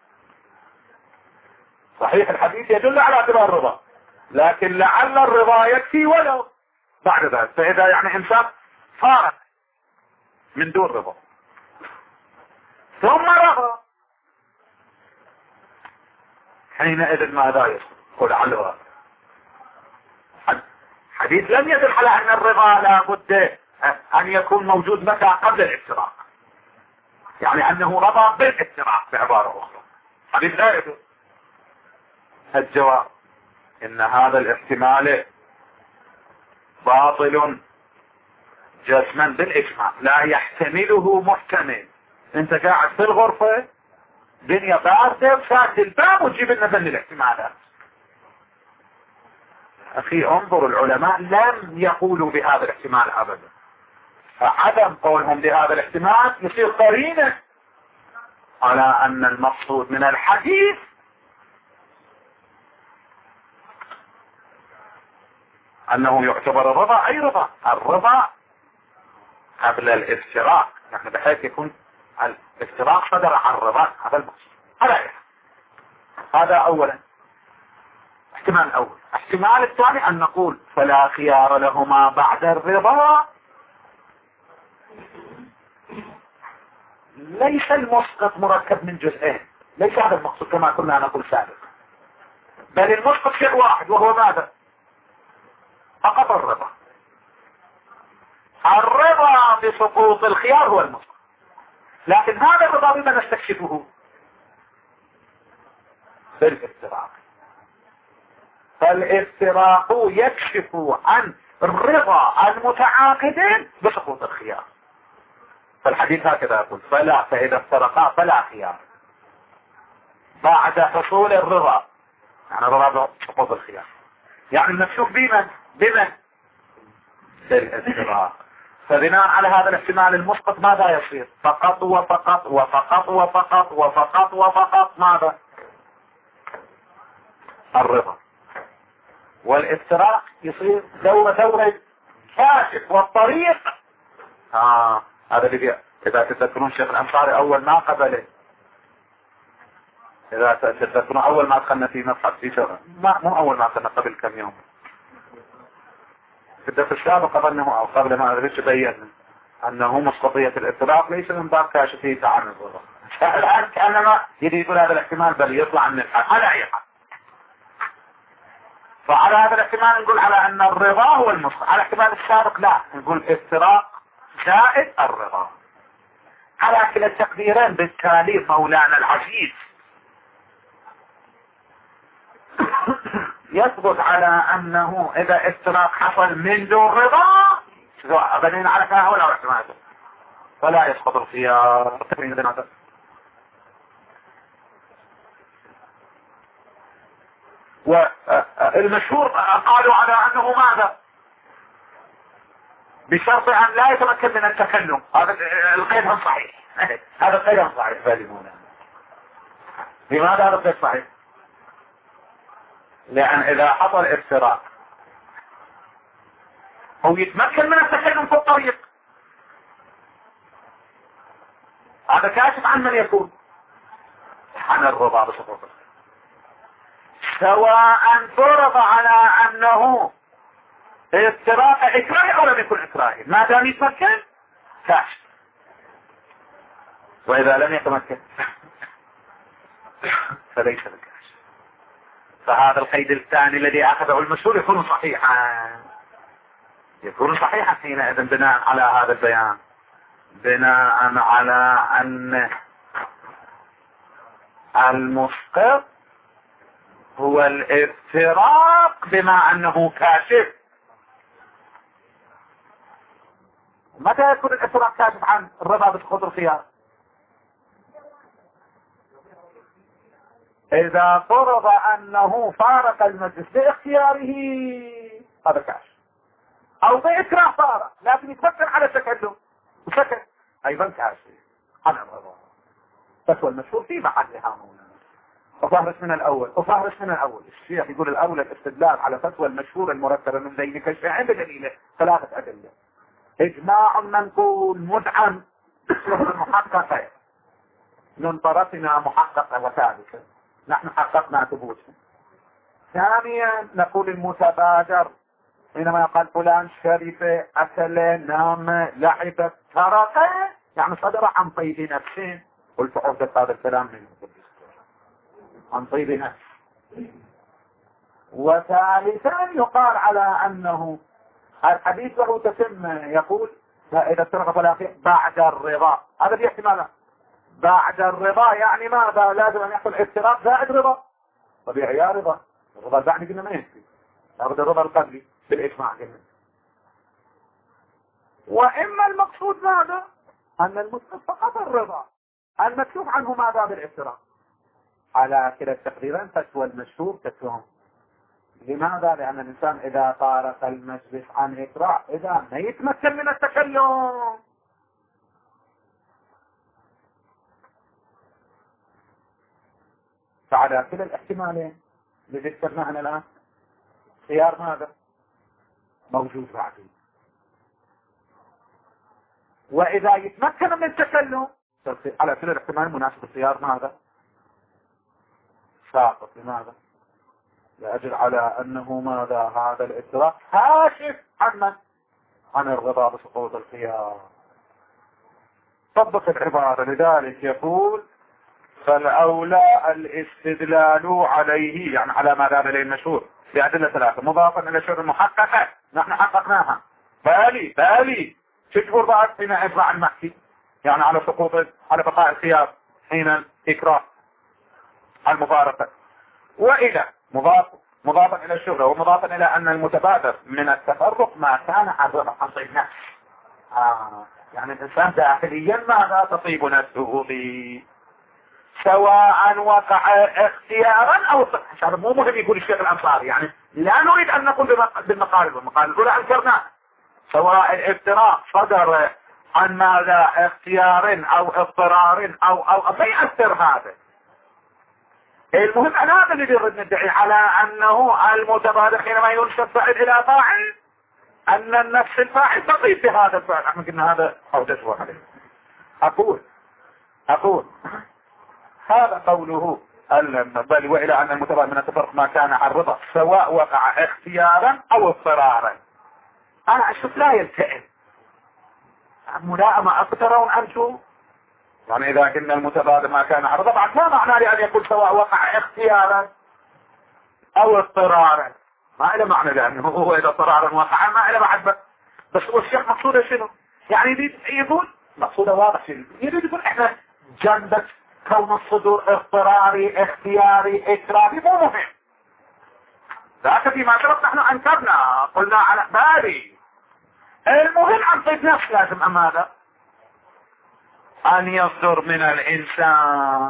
صحيح الحديث يدل على اعتبار الرضا، لكن لعل الرضا يكفي ولو بعد ذلك. فإذا يعني إنسان فارق من دون رضا ثم رضا، حينئذ ماذا يصير؟ قل على حديث لم يدل على أن الرضا لا بد أن يكون موجود متى؟ قبل الافتراق، يعني أنه رضى بالافتراق بعبارة أخرى. حديث لا يدل. الجواب إن هذا الاحتمال باطل جزما بالإجماع، لا يحتمله محتمل. انت قاعد في الغرفة دنيا باردة وفات الباب وتجيب لنا ذن الاحتمالات. أخي انظر، العلماء لم يقولوا بهذا الاحتمال أبدا، فعدم قولهم بهذا الاحتمال يصير قرينة على أن المقصود من الحديث أنه يعتبر الرضا أي رضا، الرضا قبل الافتراق، يعني بحيث يكون الافتراق صدر عن الرضا، هذا المقصود. هذا أولا احتمال أول. احتمال الثاني أن نقول فلا خيار لهما بعد الرضا، ليس المسقط مركب من جزئين، ليس هذا المقصود كما كنا نقول سابقا، بل المسقط شيء واحد وهو ماذا؟ فقط الرضا. الرضا بسقوط الخيار هو المسقط، لكن هذا الرضا بما نستكشفه بالافتراق. فالافتراق يكشف عن رضا المتعاقدين بسقوط الخيار. فالحديث هكذا يقول فإذا افترقا فلا خيار بعد حصول الرضا، يعني رضا بسقوط الخيار. يعني المكشوف بمن بالافتراق. فبناء على هذا الاحتمال المسقط ماذا يصير؟ فقط وفقط وفقط وفقط وفقط وفقط ماذا؟ الرضا. والافتراق يصير دورة كاشف. والطريق هذا اللي اذا تذكرون الشيخ الانصاري اول ما قبله، اذا تذكرون اول ما دخلنا في مبحث في شغل مو اول ما دخلنا قبل كم يوم في الدرس السابق اظنه او قبل ما ادري بينا انه مسقطية الافتراق ليس من باب كاشفية عن الرضا. الان كانما يجي يقول هذا الاحتمال بل يطلع من الحال على اي حال. فعلى هذا الاحتمال نقول على ان الرضا هو المسقط. على الاحتمال السابق لا، نقول افتراق زائد الرضا. على كلا التقديرين بالتالي مولانا العزيز يثبت على انه اذا افتراق حصل من دون رضا سواء بنين على كاه ولا احتمال فلا يسقط الخيار. والمشهور قالوا على انه ماذا؟ بشرط ان لا يتمكن من التكلم. هذا القيد صحيح. هذا القيد صحيح فالمونا. لماذا هذا القيد صحيح؟ لان اذا حصل افتراق هو يتمكن من التكلم في الطريق، هذا كاشف عن من يكون؟ عن الرضا بسقوط الخيار. سواء فرض على انه افتراق اكراهي او لم يكن اكراهي، ما دام يتمكن كاشف، واذا لم يتمكن فليس بكاشف. فهذا القيد الثاني الذي اخذه المشهور يكون صحيحا حينئذ بناء على هذا البيان، بناء على ان المسقط هو الافتراق بما انه كاشف. متى يكون الافتراق كاشف عن الرضا بسقوط الخيار؟ اذا فرض انه فارق المجلس باختياره هذا كاشف، او باكراه فارق لكن يتفكر على تكلم وسكت ايضا كاشف عن الرضا. فتوى المشهور في محلها مولانا. وفهرس من الاول الشيخ يقول الاولى الاستدلال على فتوى المشهور المرتبه من ذلك الشيعين بدليله 3 ادله: اجماع منقول مدعم محقق من طرفنا محقق وثابت، نحن حققنا ثبوته. ثانيا نقول المتبادر حينما قال فلان شرب اكل نام لعب ترك يعني صدر عن طيب نفسه. قلت عودة هذا الكلام من عن طيب نفس. وثالثا يقال على انه الحديث له تتم، يقول اذا افترق فلا خيار بعد الرضا. هذا في احتمال بعد الرضا يعني ماذا؟ لازم ان يحصل افتراق زائد رضا. طبيعي يا رضا، الرضا البعدي قلنا ما يكفي، لابد الرضا القبلي بالاجماع قلنا. واما المقصود ماذا؟ ان المسلم فقط الرضا، المكشوف عنه ماذا؟ بالافتراق. على كلا التقديرين فتوى المشهور تتوهم. لماذا؟ لان الانسان اذا طارق المجلس عن اكراه اذا ما يتمكن من التكلم. فعلى كلا الاحتمالين اللي ذكرناها الان خيار ماذا؟ موجود بعدين. واذا يتمكن من التكلم على كلا الاحتمال مناسب الخيار ماذا؟ ساقط. لماذا؟ لأجل على أنه ماذا؟ هذا الإدراك كاشف عن الرضا بسقوط الخيار. طبق العبارة. لذلك يقول فالأولى الاستدلال عليه، يعني على ما ذهب إليه المشهور بأدلة 3 مضافا إلى شر محققة نحن حققناها. بالي تجبر بعد حين إطلاع المحكي يعني على بقاء الخيار حين الإكراه المفارقة. وإلى مضافا إلى الشهرة ومضافا إلى أن المتبادر من التفرق ما كان عن تصيب نفس. يعني الإنسان داخليا ماذا تصيب نفسه به سواء وقع اختيارا أو هذا مو مهم يقول الشيخ الأنصاري. يعني لا نريد أن نقول بالمقالب والمقالب الأولى أنكرناها، سواء الافتراء صدر عن ماذا اختيار أو اضطرار أو ما يأثر هذا. المهم أن هذا اللي نريد ندعي على أنه المتبادر حينما ينسب فاعل إلى فاعل أن النفس الفاعل تطيب بهذا الفاعل. احنا قلنا هذا حوجته عليه. أقول هذا قوله بل وإلى أن المتبادر من التفرق ما كان عن رضا سواء وقع اختيارا أو اضطرارا. أنا أشوف لا يلتئم ملائمة أكثر أنتم. يعني إذا كنا المتبادر ما كان عن رضا بعد ما معنى لأن يقول سواء وقع اختيارا أو اضطرارا، ما إلى معنى لأنه هو إذا اضطرارا وقع ما إلى بعد. بس هو الشيخ مقصوده شنو؟ يعني يريد يقول مقصوده واضح شنو؟ يريد يقول إحنا جنبت كون الصدور اضطراري اختياري اكرامي مو مهم. ذاك فيما سبق نحن أنكرنا قلنا على بالي المهم عن طيب نفس لازم أماذا أن يصدر من الإنسان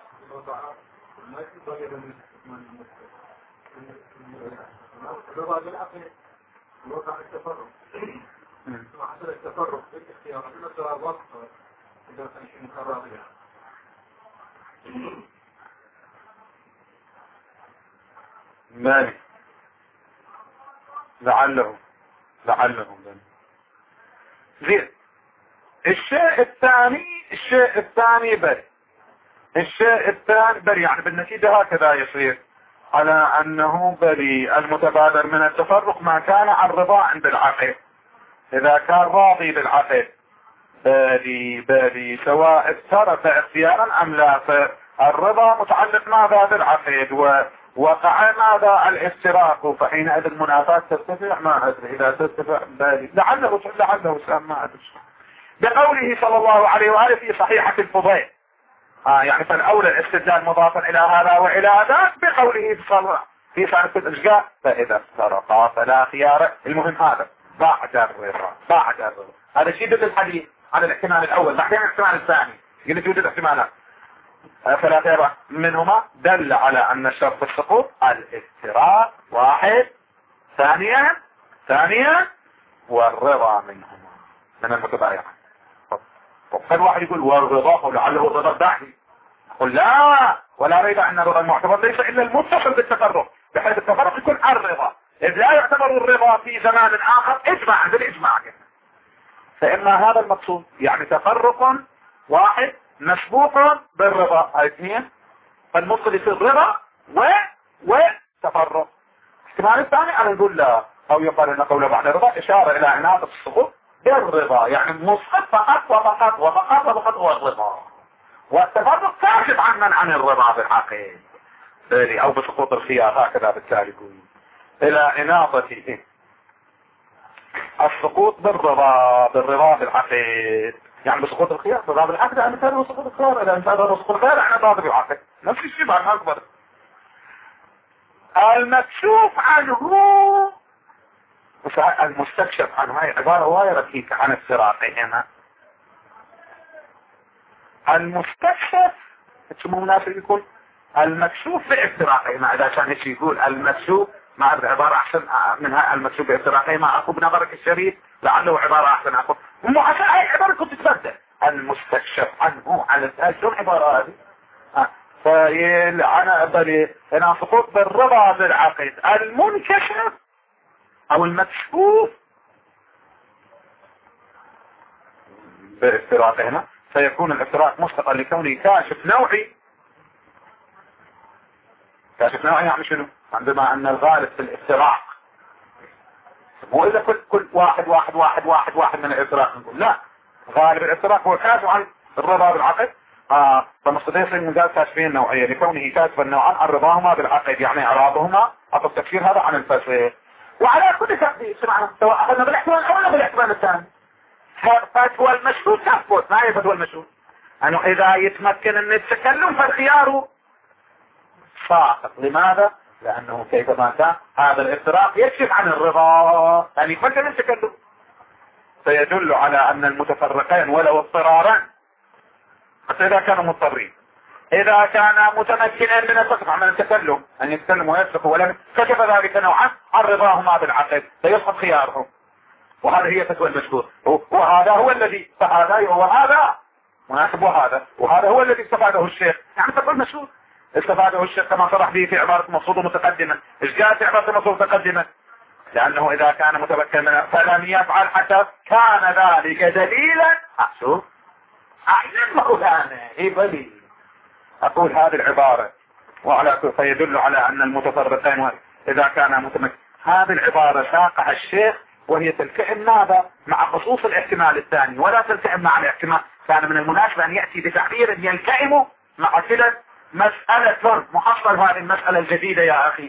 وقع التفرق وحصل التفرق في الاختيار مثل وقت إذا كان شيء مكرر مالي لعله زين. الشيء الثاني بري يعني بالنتيجة هكذا يصير على أنه بري المتبادر من التفرق ما كان عن رضا عند العقل. إذا كان راضي بالعقل بري سواء افترق اختيارا أم لا، فالرضا متعلق ماذا بالعقل ووقع ماذا الافتراق، فحينئذ المنافاة ترتفع ما أدري إذا ترتفع بري لعله سام ما أدري. بقوله صلى الله عليه وآله في صحيحة الفضيل يعني فالأولى الاستدلال مضافا إلى هذا وإلى ذاك بقوله في صحيحة الإشقاء فإذا افترقا فلا خيار. المهم هذا بعد الرضا هذا شيء ضد الحديث على الاحتمال الأول. بعدين الاحتمال الثاني قلت يوجد احتمالات فلا خيار منهما دل على أن شرط السقوط الافتراق واحد. ثانيا والرضا منهما من المتبايعين. طب واحد يقول والرضا ولعله الرضا الداخلي، قل لا ولا ريب أن الرضا المعتبر ليس إلا المتصل بالتفرق، بحيث التفرق يكون الرضا إذ لا يعتبر الرضا في زمان آخر إجماع بالإجماع. فإما هذا المقصود يعني تفرق واحد مسبوق بالرضا هاي اثنين، فالمفصل يصير رضا وتفرق. احتمال الثاني أنا نقول لا أو يقال أن قوله بعد الرضا إشارة إلى عناية السقوط بالرضا، يعني مسقط فقط هو الرضا، والتفرق كاشف عن الرضا بالحقيقة او بسقوط الخيار. هكذا بالتالي يقول الى اناطة السقوط بالرضا بالحقيقة، يعني بسقوط الخيار بالرضا بالحقيقة يعني مثال بسقوط الخيار. اذا انت بسقوط الخيار يعني الرضا بالحقيقة نفس الشيء بعد ما اكبر. المكشوف عنه المستكشف عن هاي عبارة وايد ركيكة عن الفراقين. المستكشف مو مناسب يكون المكشوف بافتراقين. اذا كان هيك يقول المكشوف مع عبارة احسن من هاي المكشوف بافتراقين ما اخذ بنظرك الشريف لعله عبارة احسن اخذ مو عشان هاي عبارة كنت تبدأ المستكشف عنه على شلون عبارة هذه فانا بلي انا سقوط بالرضا بالعقد. المنكشف او المكشوف بافتراق هنا سيكون الافتراق مشتقا لكونه كاشف نوعي. يعني شنو؟ عندما ان الغالب في الافتراق مو اذا كل واحد من الافتراق نقول لا، غالب الافتراق هو كاشف عن الرضا بالعقد. فمستدين صير مجال كاشفين نوعية لكونه كاشف النوعان عن رضاهما بالعقد، يعني اعراضهما اطلب تفسير هذا عن الفساد. وعلى كل تقدير سمعنا سواء اخذنا بالاحتمال الاول او بالاحتمال الثاني فتوى المشهود تثبت. ما هي فتوى المشهود انه اذا يتمكن من التكلم فالخيار ساقط. لماذا؟ لأنه كيفما كان هذا الافتراق يكشف عن الرضا، يعني يتمكن من التكلم، فيدل على أن المتفرقين ولو اضطرارا، حتى إذا كانوا مضطرين، إذا كان متمكنين من التقطع من التكلم أن يتكلم ويسلك ولم كشف ذلك نوعا عن رضاهما بالعقل، فيسقط خيارهم. وهذا هي فتوى المشهور، وهذا هو الذي فهذا وهذا مناسب، وهذا هو الذي استفاده الشيخ، يعني فتوى المشهور استفاده الشيخ كما صرح به في عبارة مفروض متقدمة. ايش قال في عبارة مفروض متقدمة؟ لأنه إذا كان متمكنا فلم يفعل حتى كان ذلك دليلا. شوف أعلم مولانا إبلي أقول هذه العبارة وعلى فيدل على أن المتفرقين إذا كان متمكن. هذه العبارة ساقها الشيخ وهي تلتئم ماذا مع خصوص الاحتمال الثاني ولا تلتئم مع الاحتمال. كان من المناسب أن يأتي بتعبير يلتئم مع كلا مسألة محصل هذه المسألة الجديدة يا أخي.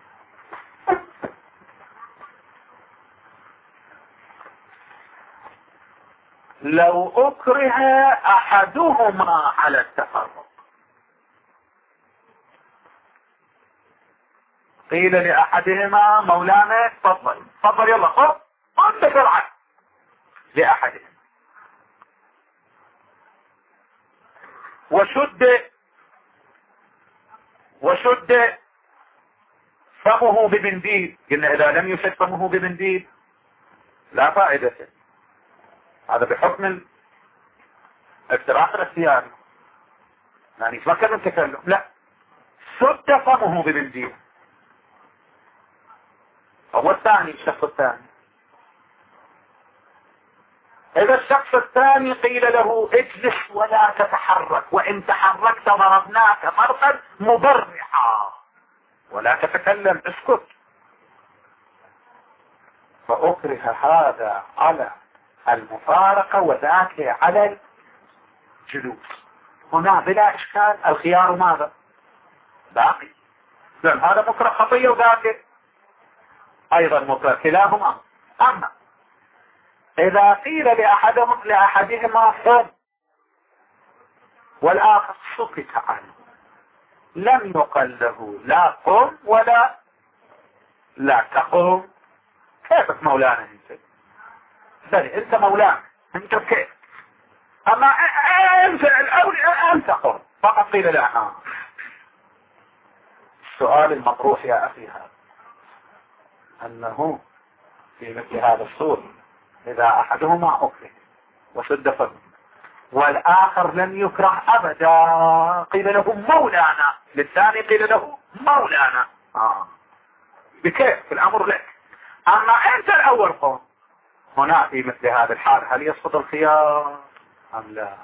لو أكره أحدهما على التفرق قيل لأحدهما مولانا تفضل يلا خذ أنت فرعا لأحدهما وشد فمه بمنديل. قلنا إذا لم يشد فمه بمنديل لا فائدة، هذا بحكم الافتراق الاختياري، يعني يتمكن من التكلم. لا، شد فمه بمنديل. هو الثاني الشخص الثاني، إذا الشخص الثاني قيل له اجلس ولا تتحرك، وإن تحركت ضربناك ضربا مبرحا ولا تتكلم اسكت، فأكره هذا على المفارقة وذاك على الجلوس. هنا بلا إشكال الخيار ماذا؟ باقي، لأن هذا مكره خطية وذاك أيضا مكره، كلاهما. أما إذا قيل لأحدهما قم والآخر سكت عنه لم يقل له لا قم ولا لا تقوم، كيفك مولانا انت؟ بل انت مولانا انت كيف؟ اما انت الاول انت قم فقط قيل لا. السؤال المطروح يا اخي هذا انه في مثل هذا الصور اذا احدهما اكره وشد فمه والاخر لم يكره ابدا قيل له مولانا، للثاني قيل له مولانا بكيف الامر لك، اما انت الاول قم. هنا في مثل هذا الحال هل يسقط الخيار ام لا؟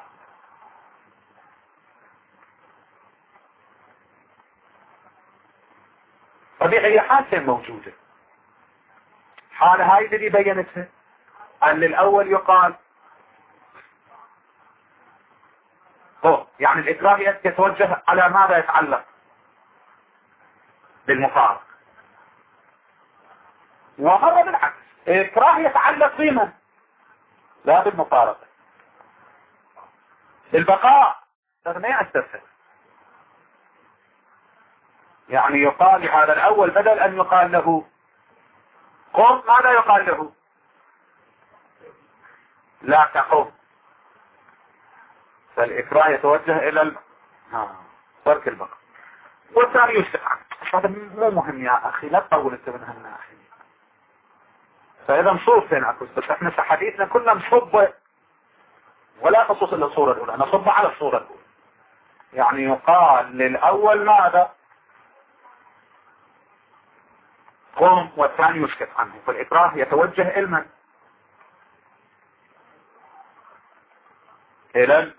طبيعي حالتين موجودة. حالة هاي اللي بينتها ان للاول يقال يعني الإكراه يتوجه على ماذا يتعلق بالمفارق، وهذا بالعكس الإكراه يتعلق بمن؟ لا بالمفارقة، بالبقاء. هذا ما يستفسر، يعني يقال لهذا الأول بدل أن يقال له قم ماذا يقال له؟ لا تقم. فالإكراه يتوجه إلى ترك البقاء، والثاني يسكت عنه. هذا مو مهم يا أخي، لا تطول انت من هالناحية. فإذا نصوب فين أكوز، بس احنا حديثنا كنا نصب ولا خصوص إلا الصورة الأولى، نصب على الصورة الأولى. يعني يقال للأول ماذا؟ قم، والثاني يسكت عنه. فالإكراه يتوجه إلى من؟ إلى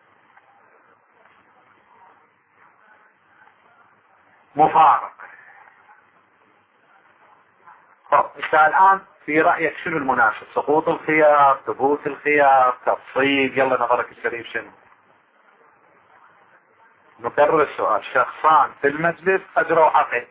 مفارق. انت الآن في رأيك شنو المناسب؟ سقوط الخيار، ثبوت الخيار، تفصيل؟ يلا نظرك الشريف شنو؟ نكرر السؤال. شخصان في المجلس أجروا عقد،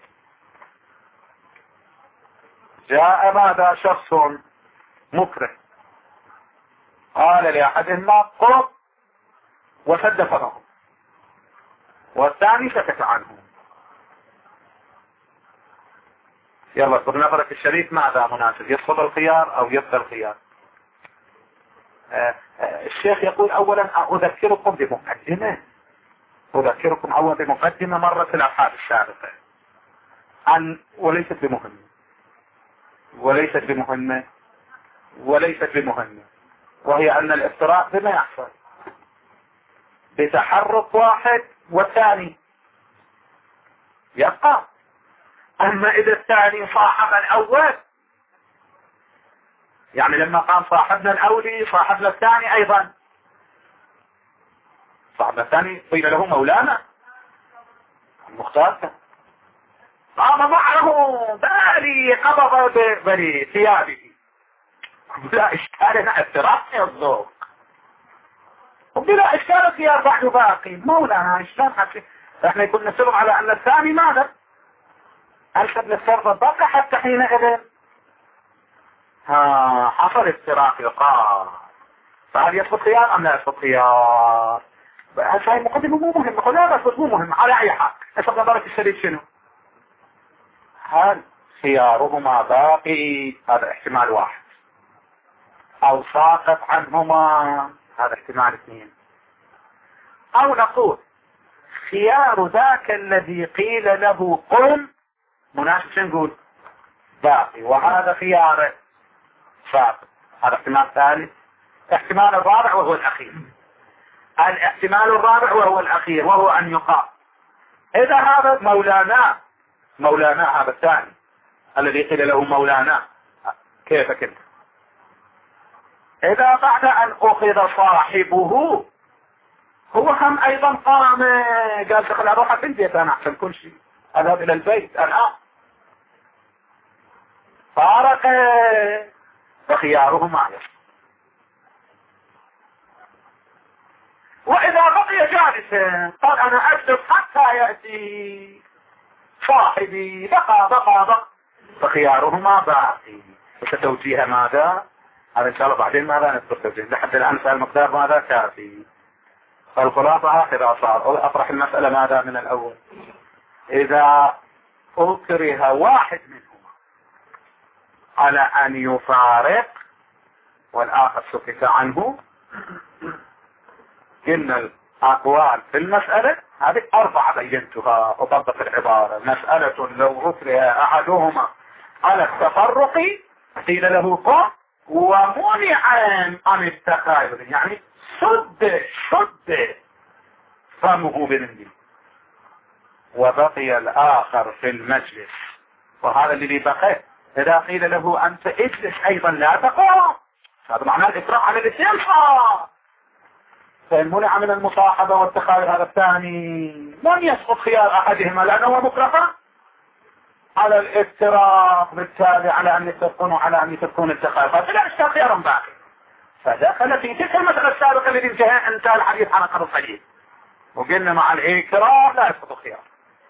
جاء ماذا؟ شخص مكره قال لأحدهما قم وسد فمه والثاني سكت عنه. يلا بنظرة الشريف ماذا مناسب؟ يسقط الخيار او يبقى الخيار؟ الشيخ يقول اولا اذكركم بمقدمة. اذكركم اولا بمقدمة مرت في الابحاث السابقة وليست بمهمة وهي ان الافتراق بما يحصل بتحرك واحد والثاني يبقى. اما اذا الثاني صاحب الاول، يعني لما قام صاحبنا الاولي صاحبنا الثاني ايضا، صاحبنا الثاني قيل له مولانا المختار قام معه بالي قبض بني ثيابه، بلا اشكال هنا افتراق الذوق، وبلا اشكال الثياب بعد باقي مولانا اشكال حكي. احنا كنا نسلم على ان الثاني ماذا؟ ألفت للسرطة الباقي حتى حينئذ حصل افتراق يقال. فهل يسقط خيار ام لا يسقط خيار؟ هاي مقدمة مو مهمة. قل لا بس مو مهم على اي حال. اسقط نظرة الشريف شنو؟ هل خيارهما باقي؟ هذا احتمال واحد. او ساقط عنهما؟ هذا احتمال اثنين. او نقول خيار ذاك الذي قيل له قم مناسب شو نقول؟ باقي، وهذا خيار ساقط. هذا احتمال ثالث. احتمال الرابع وهو الاخير. الاحتمال الرابع وهو الاخير وهو ان يقال اذا هذا مولانا هذا الثاني الذي قيل له مولانا كيف كنت، اذا بعد ان اخذ صاحبه هو هم ايضا قام قال دخل اروح في البيت انا احسن كل شيء اذهب الى البيت الان فارق فخيارهما يسقط. واذا بقي جالسا قال انا اجلس حتى يأتي صاحبي بقى فخيارهما باقي. وستوجيه ماذا؟ هذا ان شاء الله بعدين ماذا نذكر توجيه. لحد الان سأل المقدار ماذا كافي. فالخلاصة هكذا صار. اطرح المسألة ماذا من الاول؟ اذا اكره واحد منهما على ان يفارق والاخر سكت عنه، إن الأقوال في المسألة هذه 4 بينتها أطبق العبارة. مسألة لو أكره أحدهما على التفرق قيل له قم ومنع عن التخاذل، يعني شد فمه بمنديل، وبقي الآخر في المجلس وهذا الذي بقي إذا قيل له أنت اجلس أيضا لا تقوم، هذا معناه الإفراط عن الاثنين. فإن منع من المصاحبة والتخاذل هذا الثاني لم يسقط خيار أحدهما لأنه مكرفة على الافتراق، بالتالي على أن يتفقون وعلى أن يتفقون التخاذل، فلا اشتاق خيار باقي. فدخل في تلك المسألة السابقة التي انتهى الحديث عن قبل قليل وقلنا مع الإكراه لا يسقط خيار.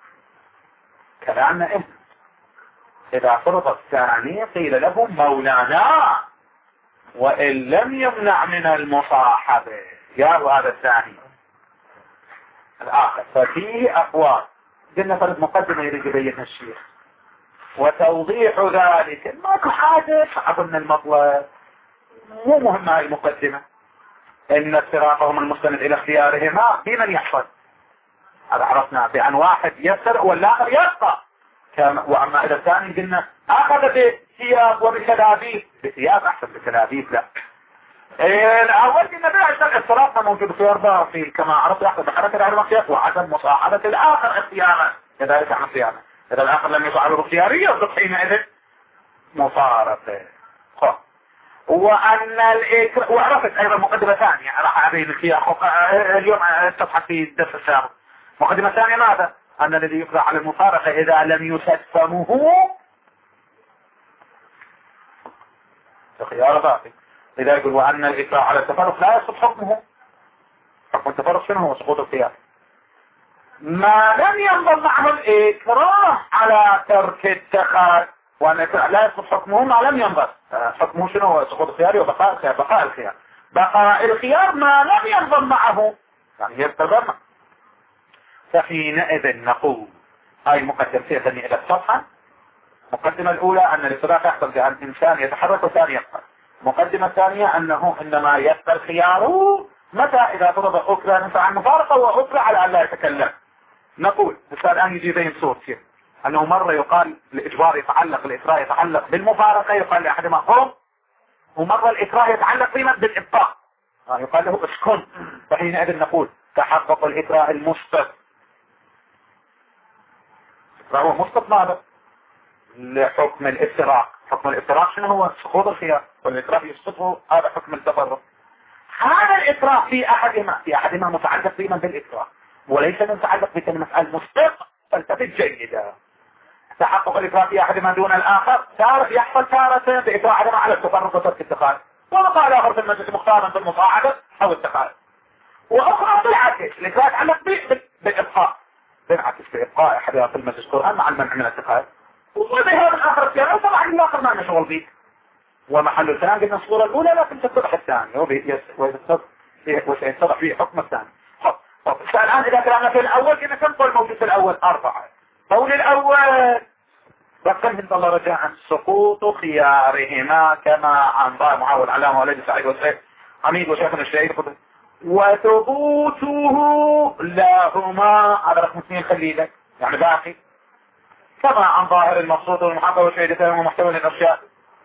كلامنا إذا فرض الثاني قيل له مولانا وإن لم يمنع من المصاحبة يارو هذا الثاني الآخر. ففيه أقوال قلنا فرد مقدمة يريد يبينها الشيخ وتوضيح ذلك ماكو حاجة. أظن المطلب مو مهم هاي المقدمة إن افتراقهم المستند إلى اختيارهما بمن يحصل. هذا عرفنا بأن واحد يفترق والآخر يبقى. وأما إذا الثاني قلنا أخذ بثياب وبتلابيب، بثياب أحسن بتلابيب لا. الأول قلنا بلا الافتراق موجود خيار باقي كما عرفت أخذ بحركة على المقياس وعدم مصاحبة الآخر اختيارا كذلك عن اختيارا. إذا الآخر لم يفعله اختيارية يصبح حينئذ مصارفة. وأن وعرفت أيضا مقدمة ثانية راح أبين الخيار اليوم تصحى في الدرس السابق. مقدمة ثانية ماذا؟ أن الذي يقرأ على المفارقة إذا لم يسد فمه خيار باقي. إذا يقول وأن الإكراه على التفرق لا يسقط حكمه. حكم التفرق شنو هو؟ سقوط الخيار ما لم ينضم معه الإكراه على ترك التخاذل، وأن لا يسقط حكمه ما لم ينضم. حكمه شنو هو؟ سقوط الخيار وبقاء الخيار. بقاء الخيار ما لم ينضم معه يعني يتضمن. فحينئذ نقول هاي مقدمتين إلى الصفحة المقدمة الأولى أن الافتراق يحصل بأن الإنسان يتحرك والثاني يبقى. المقدمة الثانية أنه إنما يبقى الخيار متى إذا فرض أكرة نفع عن مفارقة وأكرة على أن لا يتكلم. نقول بس الآن يجي بين صورتين أنه مرة يقال الإجبار يتعلق، الإكراه يتعلق بالمفارقة يقال لأحدهما قم، ومرة الإكراه يتعلق فيما بالإبقاء يقال له اسكن. فحينئذ نقول تحقق الإكراه المسقط. فهو مسقط ماذا؟ لحكم الافتراق. حكم الافتراق شنو هو؟ سقوط الخيار، والإكراه يسقطه، هذا حكم التفرق. هذا الإكراه في أحدهما متعلق فيما بالإكراه وليس متعلق بكلمة المسقط. فالتفت جيدا. تحقق الإكراه في أحدهما دون الآخر يحصل تارة بإكراه أحدهما على التفرق وترك التخالف، وقال آخر في المجلس مختارا في المصاعدة أو التخالف، وأخرى بالعكس الإكراه يتعلق بالإبقاء، بالعكس بإبقاء أحدها في المجلس القرآن مع المنع من التخالف، وبهذا الآخر الثاني طبعا الآخر ما نشغل به. ومحل الكلام قلنا الصورة الأولى لكن تتضح الثانية وسيتضح فيه حكم الثاني. طب الآن إذا كلامنا في الأول كنا كم قول موجود في الأول؟ 4. قول الأول رقم الله رجاء سقوط خيارهما كما عن ضاء معاول علامة ولد سعيد وسعيد حميد وشيخنا الشهيد وثبوته لهما. هذا رقم 2 خليه لك يعني باقي كما عن ظاهر المقصود والمحقق وشهيدتهم ومحتوى للأشياء.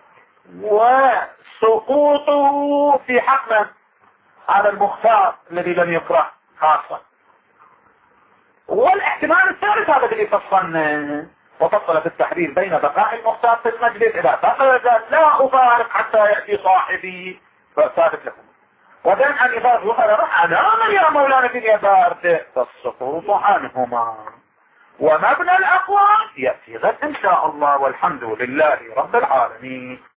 وسقوطه في حقنا هذا المختار الذي لم يقرأ خاصة. والاحتمال الثالث هذا الذي فصلنا وفصل في التحديد بين بقاء المختار في المجلس إذا بقى لا أفارق حتى يأتي صاحبي فثابت لكم. وبين أن يفارق يخرج أنا يا مولانا في اليسار فالسقوط عنهما. ومبنى الأقوال يأتي غد إن شاء الله والحمد لله رب العالمين.